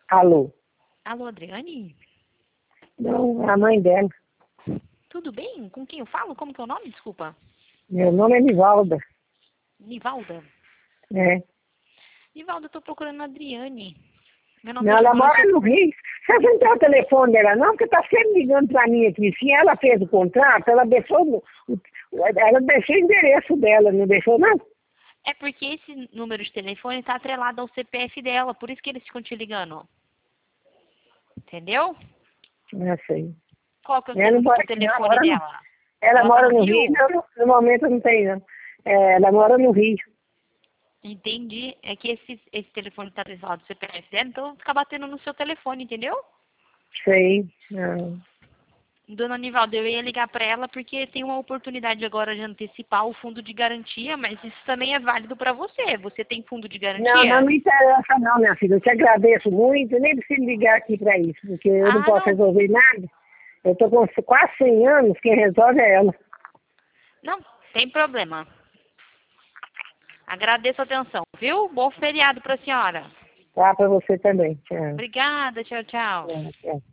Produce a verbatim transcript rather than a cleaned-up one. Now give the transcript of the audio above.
Alô? Alô, Adriane? Não, é a mãe dela. Tudo bem? Com quem eu falo? Como que é o nome? Desculpa. Meu nome é Nivalda. Nivalda? É. Nivalda, eu tô procurando a Adriane. Meu nome Não, é ela Giovana, eu mora sou... no Rio. Você não tem o telefone dela, não? Porque tá sempre ligando pra mim aqui. Se ela fez o contrato, ela deixou, o- o- ela deixou o endereço dela, não deixou, não? É porque esse número de telefone tá atrelado ao C P F dela, por isso que eles ficam te ligando. Entendeu? Não sei. Qual que é o, Ela te- não mora o aqui, não. Ela telefone mora no, dela? ela Ela tá mora no no Rio. Rio? Não, no momento não tem, não. É, ela mora no Rio. Entendi. É que esse, esse telefone tá atrelado ao C P F dela, então fica batendo no seu telefone, entendeu? Sei. Não. Dona Nivalda, eu ia ligar para ela porque tem uma oportunidade agora de antecipar o fundo de garantia, mas isso também é válido para você. Você tem fundo de Não, não garantia? me interessa não, minha filha. Eu te agradeço muito, nem preciso ligar aqui para isso, porque eu não Ah, posso não. resolver nada. Eu estou com quase cem anos, quem resolve é ela. Não, tem problema. Agradeço a atenção, viu? Bom feriado para a senhora. Tá, para você também. Tchau. Obrigada, tchau, tchau. Tchau, tchau.